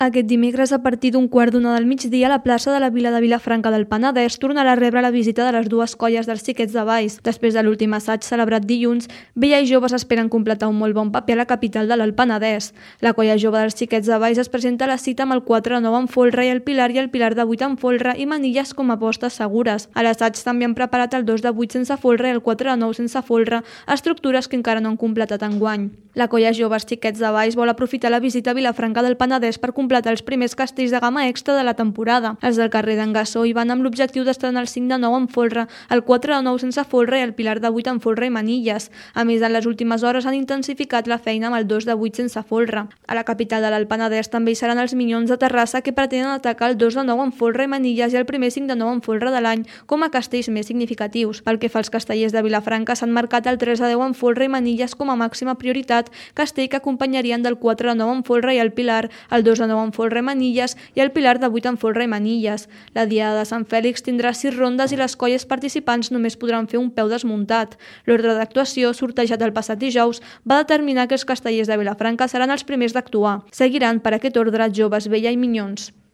Aquest dimecres, a partir d'un quart d'una del migdia, la plaça de la Vila de Vilafranca del Penedès tornarà a rebre la visita de les dues colles dels Xiquets de Valls. Després de l'últim assaig celebrat dilluns, Vella i Joves esperen completar un molt bon paper a la capital de l'Alt Penedès. La colla jove dels Xiquets de Valls es presenta a la cita amb el 4 de 9 en folre i el Pilar de 8 en folre i manilles com a apostes segures. A l'assaig també han preparat el 2 de 8 sense folre i el 4 de 9 sense folre, estructures que encara no han completat enguany. La colla joves Xiquets de Valls vol aprofitar la visita a Vilafranca del Penedès per completar els primers castells de gamma extra de la temporada. Els del carrer d'en Gassó hi van amb l'objectiu d'estrenar el 5 de 9 en folre, el 4 de 9 sense folre i el Pilar de 8 en folre i manilles. A més, en les últimes hores han intensificat la feina amb el 2 de 8 sense folre. A la capital de l'Alt Penedès també hi seran els Minyons de Terrassa, que pretenen atacar el 2 de 9 en folre i manilles i el primer 5 de 9 en folre de l'any com a castells més significatius. Pel que fa als castellers de Vilafranca, s'han marcat el 3 de 10 en folre i manilles com a màxima prioritat, castell que acompanyarien del 4 de 9 en folre i el Pilar, el 2 de 9 en folre i manilles i el Pilar de 8 en folre i manilles. La Diada de Sant Fèlix tindrà 6 rondes i les colles participants només podran fer un peu desmuntat. L'ordre d'actuació, sortejat el passat dijous, va determinar que els castellers de Vilafranca seran els primers d'actuar. Seguiran per aquest ordre Joves, Vella i Minyons.